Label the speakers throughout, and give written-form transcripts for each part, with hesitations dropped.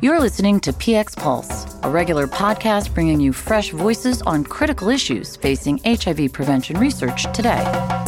Speaker 1: You're listening to PX Pulse, a regular podcast bringing you fresh voices on critical issues facing HIV prevention research today.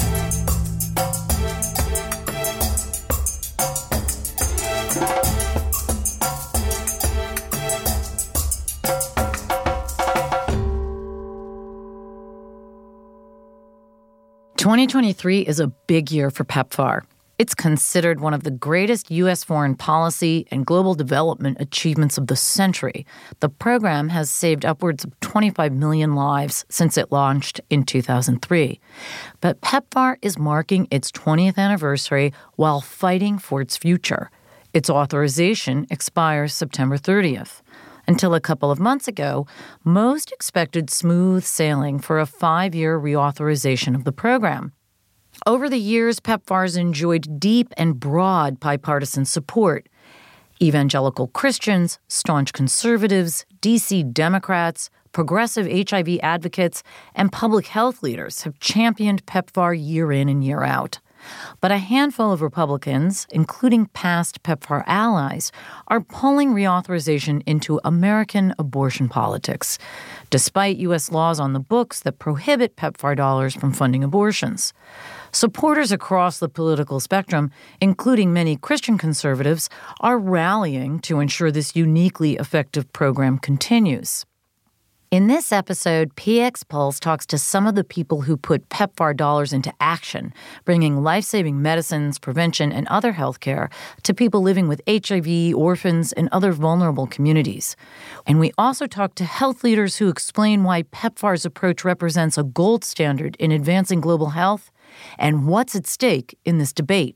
Speaker 1: "2023 is a big year for PEPFAR. It's considered one of the greatest U.S. foreign policy and global development achievements of the century. The program has saved upwards of 25 million lives since it launched in 2003. But PEPFAR is marking its 20th anniversary while fighting for its future. Its authorization expires September 30th. Until a couple of months ago, most expected smooth sailing for a 5-year reauthorization of the program. Over the years, PEPFAR's enjoyed deep and broad bipartisan support. Evangelical Christians, staunch conservatives, D.C. Democrats, progressive HIV advocates, and public health leaders have championed PEPFAR year in and year out. But a handful of Republicans, including past PEPFAR allies, are pulling reauthorization into American abortion politics, despite U.S. laws on the books that prohibit PEPFAR dollars from funding abortions. Supporters across the political spectrum, including many Christian conservatives, are rallying to ensure this uniquely effective program continues. In this episode, PX Pulse talks to some of the people who put PEPFAR dollars into action, bringing life-saving medicines, prevention, and other health care to people living with HIV, orphans, and other vulnerable communities. And we also talk to health leaders who explain why PEPFAR's approach represents a gold standard in advancing global health and what's at stake in this debate.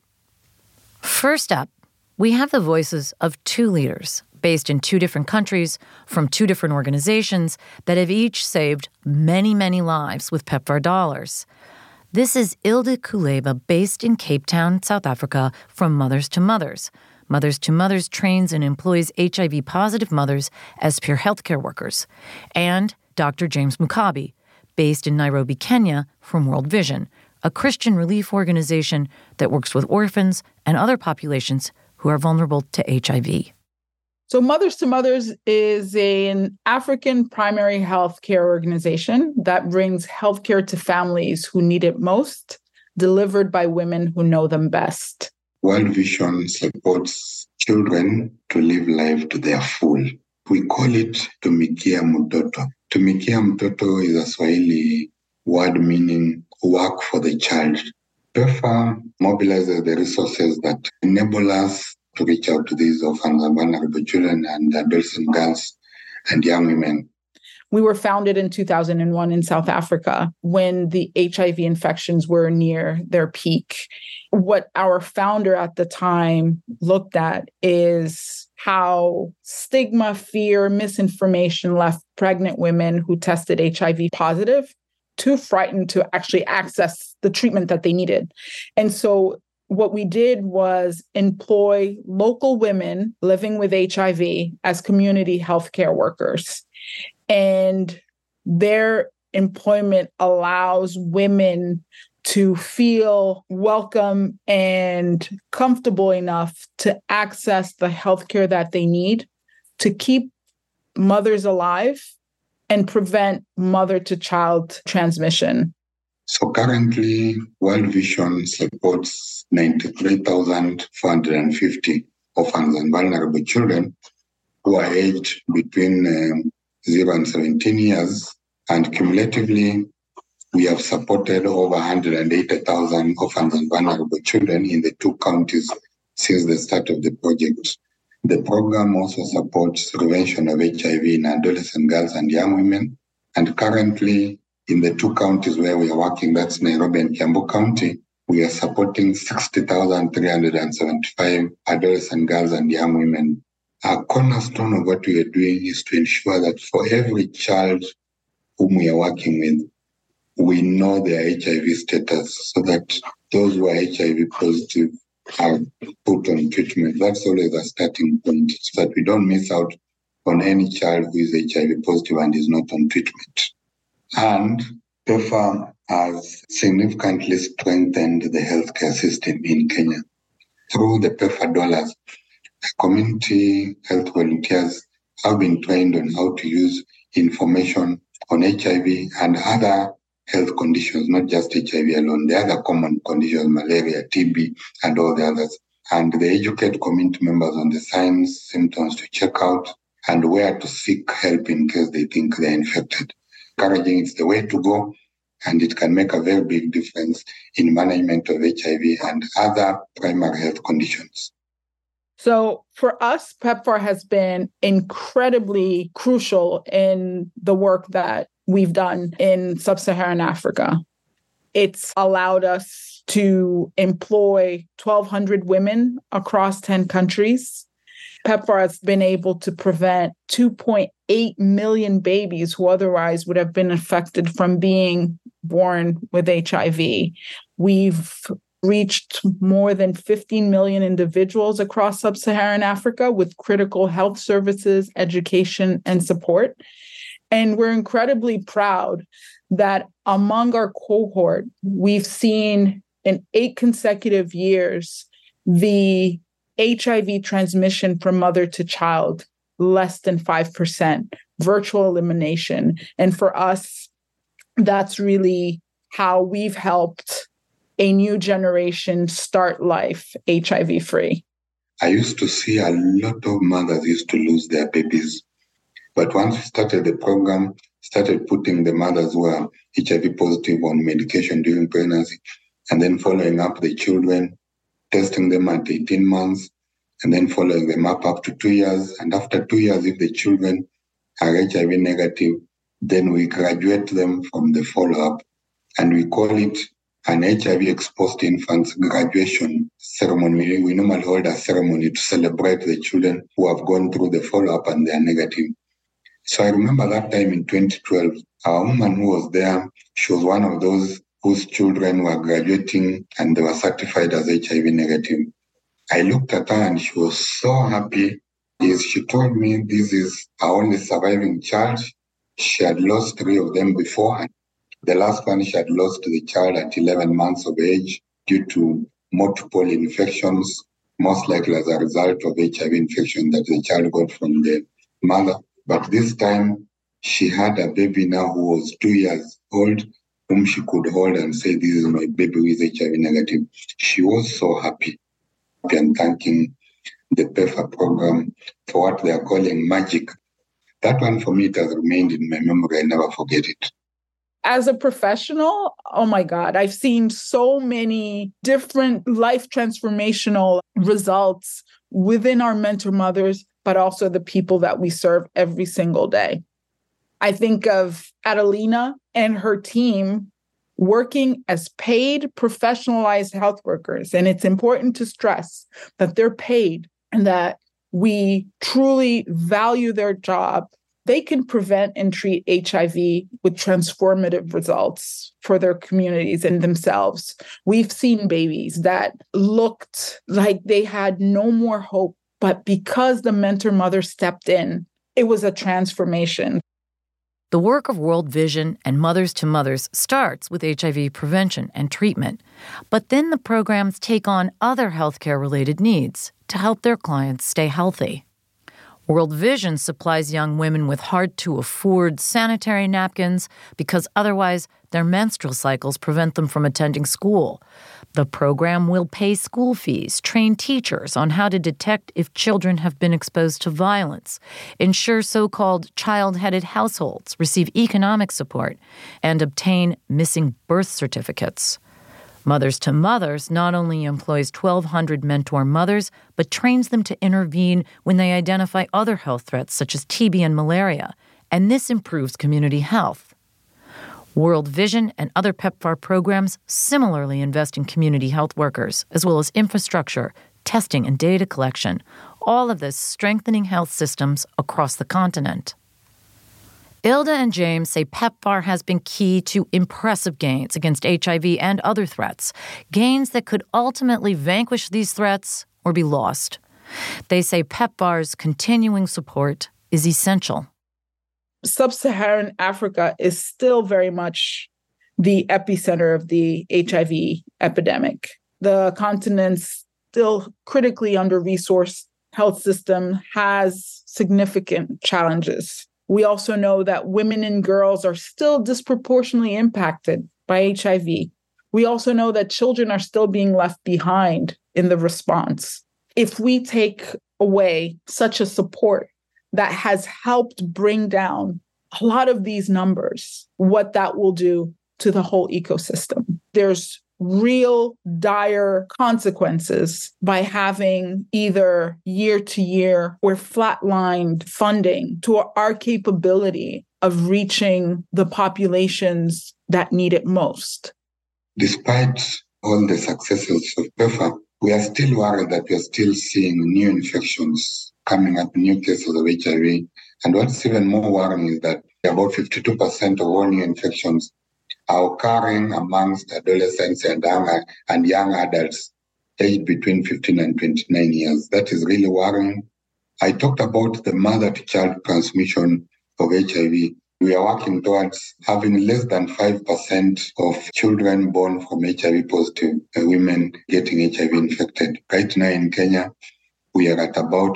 Speaker 1: First up, we have the voices of two leaders based in two different countries, from two different organizations that have each saved many, many lives with PEPFAR dollars. This is Ilde Kuleba, based in Cape Town, South Africa, from Mothers to Mothers. Mothers to Mothers trains and employs HIV-positive mothers as peer healthcare workers. And Dr. James Mukabi, based in Nairobi, Kenya, from World Vision, a Christian relief organization that works with orphans and other populations who are vulnerable to HIV.
Speaker 2: So Mothers to Mothers is an African primary health care organization that brings healthcare to families who need it most, delivered by women who know them best.
Speaker 3: World Vision supports children to live life to their full. We call it Tumikia Mtoto. Tumikia Mtoto is a Swahili word meaning work for the child. PEPFAR mobilizes the resources that enable us to reach out to these orphans and vulnerable children and adolescent girls and young women.
Speaker 2: We were founded in 2001 in South Africa when the HIV infections were near their peak. What our founder at the time looked at is how stigma, fear, misinformation left pregnant women who tested HIV positive too frightened to actually access the treatment that they needed. And so what we did was employ local women living with HIV as community healthcare workers. And their employment allows women to feel welcome and comfortable enough to access the healthcare that they need to keep mothers alive and prevent mother-to-child transmission.
Speaker 3: So currently, World Vision supports 93,450 orphans and vulnerable children who are aged between 0 and 17 years. And cumulatively, we have supported over 180,000 orphans and vulnerable children in the two counties since the start of the project. The program also supports prevention of HIV in adolescent girls and young women. And currently, in the two counties where we are working, that's Nairobi and Kiambu County, we are supporting 60,375 adolescent girls and young women. Our cornerstone of what we are doing is to ensure that for every child whom we are working with, we know their HIV status so that those who are HIV positive are put on treatment. That's always a starting point, so that we don't miss out on any child who is HIV positive and is not on treatment. And PEPFAR has significantly strengthened the healthcare system in Kenya. Through the PEPFAR dollars, community health volunteers have been trained on how to use information on HIV and other health conditions, not just HIV alone, the other common conditions, malaria, TB, and all the others. And they educate community members on the signs, symptoms to check out, and where to seek help in case they think they're infected. Encouraging is the way to go, and it can make a very big difference in management of HIV and other primary health conditions.
Speaker 2: So for us, PEPFAR has been incredibly crucial in the work that we've done in sub-Saharan Africa. It's allowed us to employ 1,200 women across 10 countries. PEPFAR has been able to prevent 2.8 million babies who otherwise would have been affected from being born with HIV. We've reached more than 15 million individuals across sub-Saharan Africa with critical health services, education, and support. And we're incredibly proud that among our cohort, we've seen in 8 consecutive years, the HIV transmission from mother to child less than 5%, virtual elimination. And for us, that's really how we've helped a new generation start life HIV-free.
Speaker 3: I used to see a lot of mothers used to lose their babies. But once we started the program, started putting the mothers who are HIV positive on medication during pregnancy, and then following up the children, testing them at 18 months, and then following them up to 2 years. And after 2 years, if the children are HIV negative, then we graduate them from the follow-up. And we call it an HIV-exposed infants graduation ceremony. We normally hold a ceremony to celebrate the children who have gone through the follow-up and they are negative. So I remember that time in 2012, a woman who was there, she was one of those whose children were graduating and they were certified as HIV negative. I looked at her and she was so happy. She told me this is her only surviving child. She had lost 3 of them before. The last one, she had lost the child at 11 months of age due to multiple infections, most likely as a result of HIV infection that the child got from the mother. But this time, she had a baby now who was 2 years old, whom she could hold and say, this is my baby who is HIV negative. She was so happy and thanking the PEPFAR program for what they are calling magic. That one for me, it has remained in my memory. I never forget it.
Speaker 2: As a professional, oh my God, I've seen so many different life transformational results within our mentor mothers, but also the people that we serve every single day. I think of Adelina and her team working as paid professionalized health workers. And it's important to stress that they're paid and that we truly value their job. They can prevent and treat HIV with transformative results for their communities and themselves. We've seen babies that looked like they had no more hope, but because the mentor mother stepped in, it was a transformation.
Speaker 1: The work of World Vision and Mothers to Mothers starts with HIV prevention and treatment, but then the programs take on other healthcare-related needs to help their clients stay healthy. World Vision supplies young women with hard-to-afford sanitary napkins because otherwise their menstrual cycles prevent them from attending school. The program will pay school fees, train teachers on how to detect if children have been exposed to violence, ensure so-called child-headed households receive economic support, and obtain missing birth certificates. Mothers to Mothers not only employs 1,200 mentor mothers, but trains them to intervene when they identify other health threats such as TB and malaria, and this improves community health. World Vision and other PEPFAR programs similarly invest in community health workers, as well as infrastructure, testing, and data collection, all of this strengthening health systems across the continent. Ilda and James say PEPFAR has been key to impressive gains against HIV and other threats, gains that could ultimately vanquish these threats or be lost. They say PEPFAR's continuing support is essential.
Speaker 2: Sub-Saharan Africa is still very much the epicenter of the HIV epidemic. The continent's still critically under-resourced health system has significant challenges. We also know that women and girls are still disproportionately impacted by HIV. We also know that children are still being left behind in the response. If we take away such a support that has helped bring down a lot of these numbers, what that will do to the whole ecosystem. There's real dire consequences by having either year to year or flatlined funding to our capability of reaching the populations that need it most.
Speaker 3: Despite all the successes of PEPFAR, we are still worried that we are still seeing new infections coming up, new cases of HIV. And what's even more worrying is that about 52% of all new infections are occurring amongst adolescents and young adults aged between 15 and 29 years. That is really worrying. I talked about the mother-to-child transmission of HIV. We are working towards having less than 5% of children born from HIV-positive women getting HIV infected. Right now in Kenya, we are at about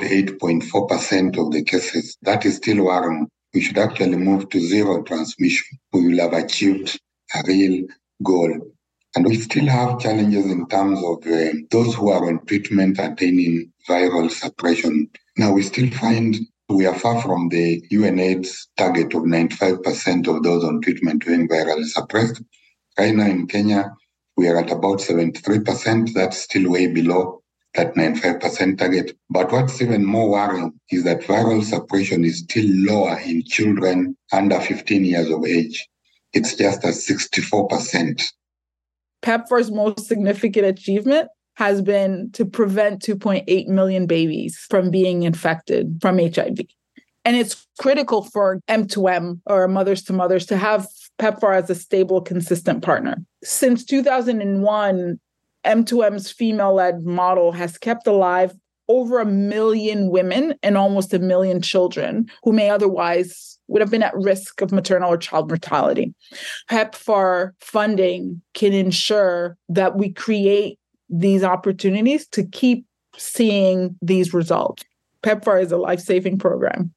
Speaker 3: 8.4% of the cases. That is still worrying. We should actually move to zero transmission. We will have achieved a real goal. And we still have challenges in terms of those who are on treatment attaining viral suppression. Now, we still find we are far from the UNAIDS target of 95% of those on treatment being virally suppressed. Right now in Kenya, we are at about 73%. That's still way below that 95% target. But what's even more worrying is that viral suppression is still lower in children under 15 years of age. It's just at 64%.
Speaker 2: PEPFAR's most significant achievement has been to prevent 2.8 million babies from being infected from HIV. And it's critical for M2M, or mothers to mothers, to have PEPFAR as a stable, consistent partner. Since 2001, M2M's female-led model has kept alive over 1 million women and almost 1 million children who may otherwise would have been at risk of maternal or child mortality. PEPFAR funding can ensure that we create these opportunities to keep seeing these results. PEPFAR is a life-saving program.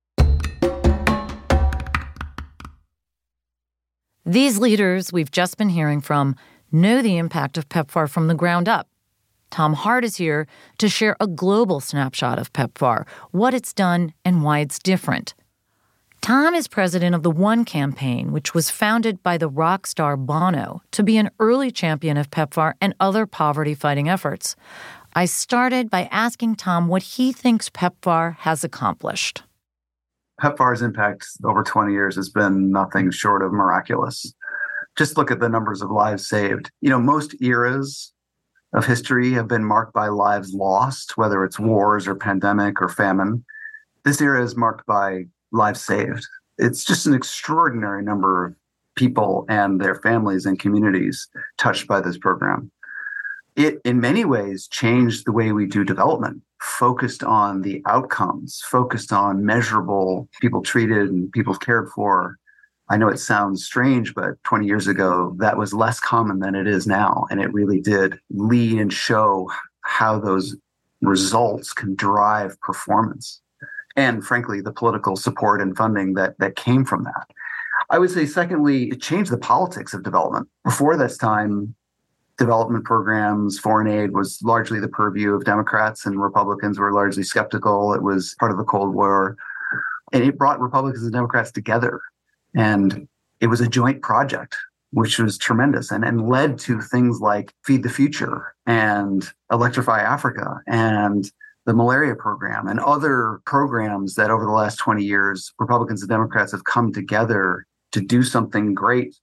Speaker 1: These leaders we've just been hearing from know the impact of PEPFAR from the ground up. Tom Hart is here to share a global snapshot of PEPFAR, what it's done and why it's different. Tom is president of the One Campaign, which was founded by the rock star Bono to be an early champion of PEPFAR and other poverty-fighting efforts. I started by asking Tom what he thinks PEPFAR has accomplished.
Speaker 4: PEPFAR's impact over 20 years has been nothing short of miraculous. Just look at the numbers of lives saved. Most eras of history have been marked by lives lost, whether it's wars or pandemic or famine. This era is marked by lives saved. It's just an extraordinary number of people and their families and communities touched by this program. It, in many ways, changed the way we do development, focused on the outcomes, focused on measurable people treated and people cared for. I know it sounds strange, but 20 years ago, that was less common than it is now. And it really did lead and show how those results can drive performance. And frankly, the political support and funding that came from that. I would say, secondly, it changed the politics of development. Before this time, development programs, foreign aid was largely the purview of Democrats, and Republicans were largely skeptical. It was part of the Cold War. And it brought Republicans and Democrats together. And it was a joint project, which was tremendous and led to things like Feed the Future and Electrify Africa and the malaria program and other programs that over the last 20 years, Republicans and Democrats have come together to do something great.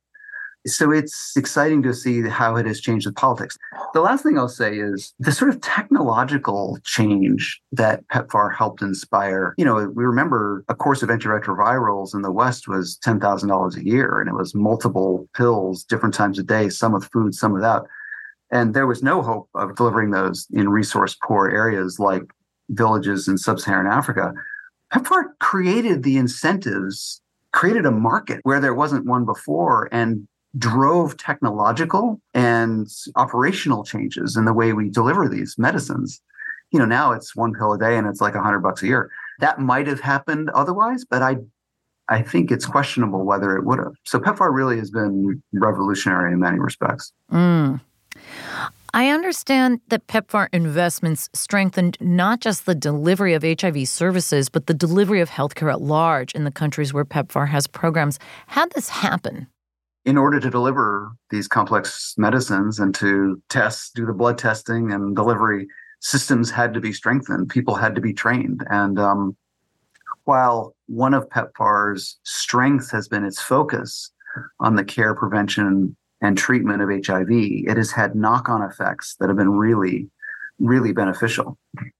Speaker 4: So it's exciting to see how it has changed the politics. The last thing I'll say is the sort of technological change that PEPFAR helped inspire. We remember a course of antiretrovirals in the West was $10,000 a year, and it was multiple pills, different times a day, some with food, some without. And there was no hope of delivering those in resource-poor areas like villages in sub-Saharan Africa. PEPFAR created the incentives, created a market where there wasn't one before, and drove technological and operational changes in the way we deliver these medicines. Now it's one pill a day and it's like $100 a year. That might have happened otherwise, but I think it's questionable whether it would have. So PEPFAR really has been revolutionary in many respects.
Speaker 1: I understand that PEPFAR investments strengthened not just the delivery of HIV services, but the delivery of healthcare at large in the countries where PEPFAR has programs. How'd this happen?
Speaker 4: In order to deliver these complex medicines and to do the blood testing and delivery, systems had to be strengthened. People had to be trained. And while one of PEPFAR's strengths has been its focus on the care, prevention, and treatment of HIV, it has had knock-on effects that have been really, really beneficial.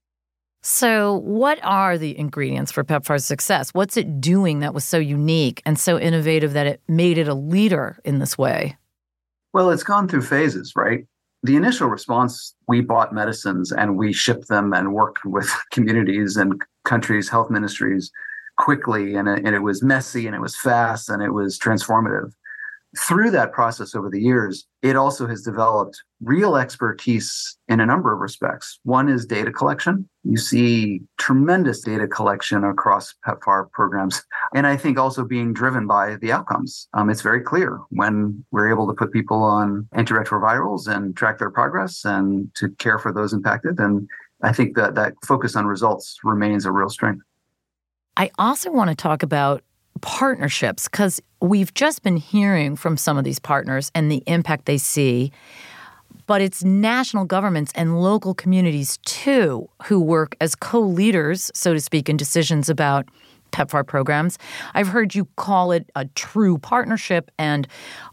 Speaker 1: So what are the ingredients for PEPFAR's success? What's it doing that was so unique and so innovative that it made it a leader in this way?
Speaker 4: Well, it's gone through phases, right? The initial response, we bought medicines and we shipped them and worked with communities and countries' health ministries quickly, and it was messy and it was fast and it was transformative. Through that process over the years, it also has developed real expertise in a number of respects. One is data collection. You see tremendous data collection across PEPFAR programs, and I think also being driven by the outcomes. It's very clear when we're able to put people on antiretrovirals and track their progress and to care for those impacted. And I think that focus on results remains a real strength.
Speaker 1: I also want to talk about partnerships, because we've just been hearing from some of these partners and the impact they see. But it's national governments and local communities, too, who work as co-leaders, so to speak, in decisions about PEPFAR programs. I've heard you call it a true partnership and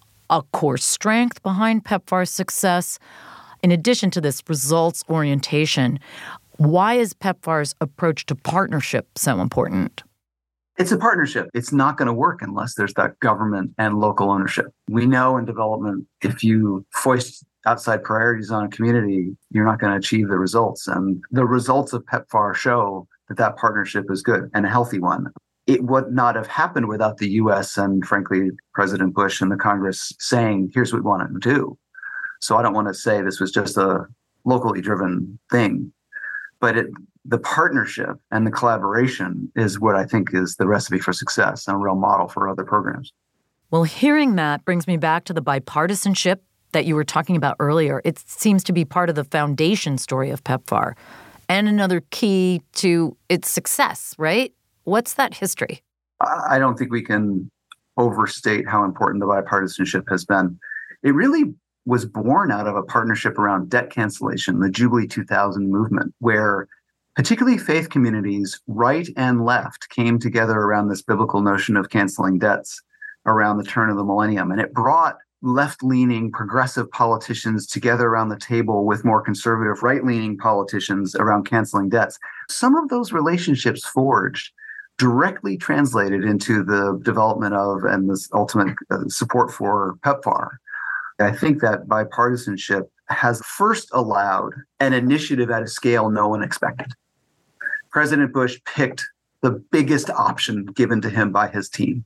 Speaker 1: a core strength behind PEPFAR's success. In addition to this results orientation, why is PEPFAR's approach to partnership so important?
Speaker 4: It's a partnership. It's not going to work unless there's that government and local ownership. We know in development, if you foist outside priorities on a community, you're not going to achieve the results. And the results of PEPFAR show that partnership is good and a healthy one. It would not have happened without the U.S. and, frankly, President Bush and the Congress saying, here's what we want to do. So I don't want to say this was just a locally driven thing, but the partnership and the collaboration is what I think is the recipe for success and a real model for other programs.
Speaker 1: Well, hearing that brings me back to the bipartisanship that you were talking about earlier. It seems to be part of the foundation story of PEPFAR and another key to its success, right? What's that history?
Speaker 4: I don't think we can overstate how important the bipartisanship has been. It really was born out of a partnership around debt cancellation, the Jubilee 2000 movement, where particularly faith communities, right and left, came together around this biblical notion of canceling debts around the turn of the millennium. And it brought left-leaning progressive politicians together around the table with more conservative right-leaning politicians around canceling debts. Some of those relationships forged directly translated into the development of and this ultimate support for PEPFAR. I think that bipartisanship has first allowed an initiative at a scale no one expected. President Bush picked the biggest option given to him by his team.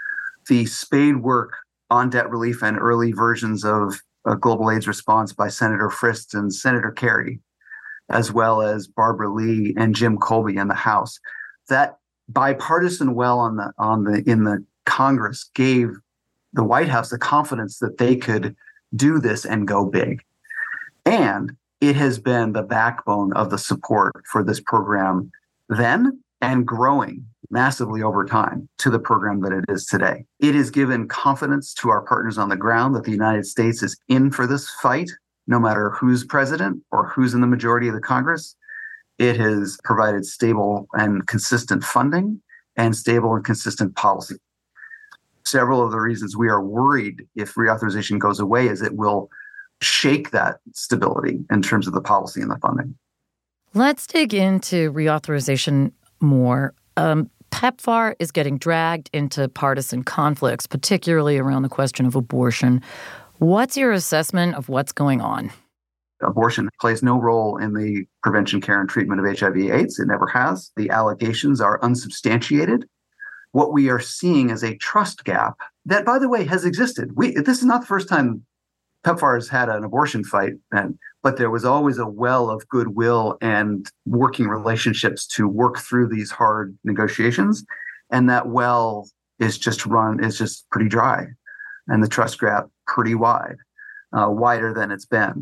Speaker 4: The spade work on debt relief and early versions of a global AIDS response by Senator Frist and Senator Kerry, as well as Barbara Lee and Jim Colby in the House. That bipartisan well in the Congress gave the White House the confidence that they could do this and go big. And it has been the backbone of the support for this program then and growing massively over time to the program that it is today. It has given confidence to our partners on the ground that the United States is in for this fight, no matter who's president or who's in the majority of the Congress. It has provided stable and consistent funding and stable and consistent policy. Several of the reasons we are worried if reauthorization goes away is it will shake that stability in terms of the policy and the funding.
Speaker 1: Let's dig into reauthorization more. PEPFAR is getting dragged into partisan conflicts, particularly around the question of abortion. What's your assessment of what's going on?
Speaker 4: Abortion plays no role in the prevention, care, and treatment of HIV/AIDS. It never has. The allegations are unsubstantiated. What we are seeing is a trust gap that, by the way, has existed. This is not the first time PEPFAR's had an abortion fight, but there was always a well of goodwill and working relationships to work through these hard negotiations. And that well is just pretty dry. And the trust gap pretty wide, wider than it's been.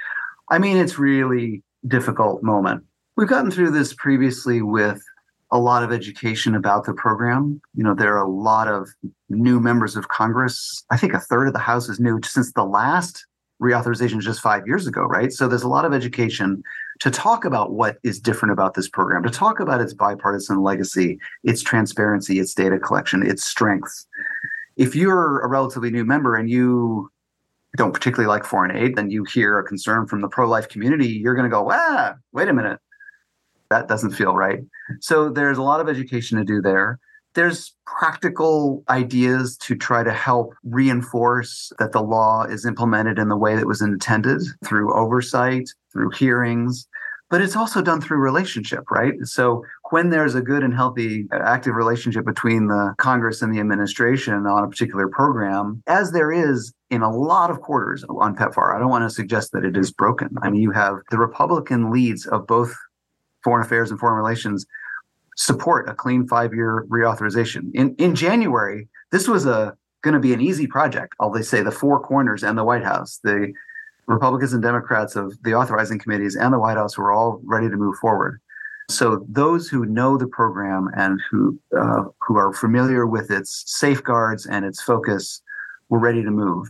Speaker 4: I mean, it's really difficult moment. We've gotten through this previously with a lot of education about the program. There are a lot of new members of Congress. I think a third of the House is new since the last reauthorization just 5 years ago, right? So there's a lot of education to talk about what is different about this program, to talk about its bipartisan legacy, its transparency, its data collection, its strengths. If you're a relatively new member and you don't particularly like foreign aid, then you hear a concern from the pro-life community, you're going to go, wait a minute. That doesn't feel right. So there's a lot of education to do there. There's practical ideas to try to help reinforce that the law is implemented in the way that was intended through oversight, through hearings, but it's also done through relationship, right? So when there's a good and healthy, active relationship between the Congress and the administration on a particular program, as there is in a lot of quarters on PEPFAR, I don't want to suggest that it is broken. I mean, you have the Republican leads of both Foreign Affairs and Foreign Relations support a clean 5-year reauthorization. In January, this was going to be an easy project. They say the four corners and the White House, the Republicans and Democrats of the authorizing committees and the White House were all ready to move forward. So those who know the program and who are familiar with its safeguards and its focus were ready to move.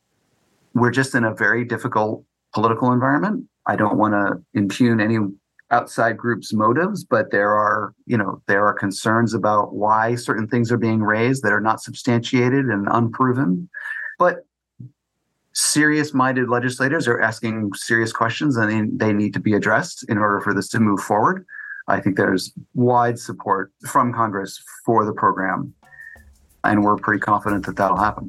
Speaker 4: We're just in a very difficult political environment. I don't want to impugn any outside groups' motives, but there are concerns about why certain things are being raised that are not substantiated and unproven. But serious-minded legislators are asking serious questions, and they need to be addressed in order for this to move forward. I think there's wide support from Congress for the program, and we're pretty confident that that'll happen.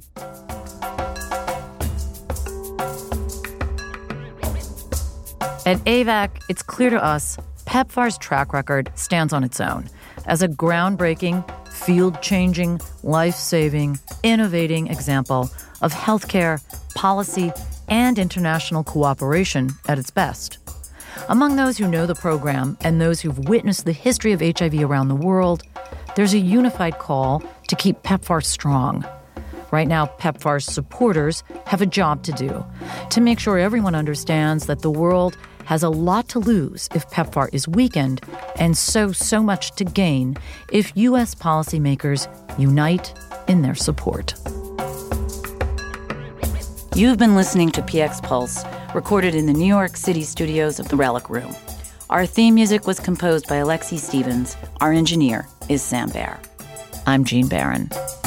Speaker 1: At AVAC, it's clear to us PEPFAR's track record stands on its own as a groundbreaking, field-changing, life-saving, innovating example of healthcare, policy, and international cooperation at its best. Among those who know the program and those who've witnessed the history of HIV around the world, there's a unified call to keep PEPFAR strong. Right now, PEPFAR's supporters have a job to do to make sure everyone understands that the world has a lot to lose if PEPFAR is weakened and so much to gain if U.S. policymakers unite in their support. You've been listening to PX Pulse, recorded in the New York City studios of the Relic Room. Our theme music was composed by Alexi Stevens. Our engineer is Sam Baer. I'm Jean Barron.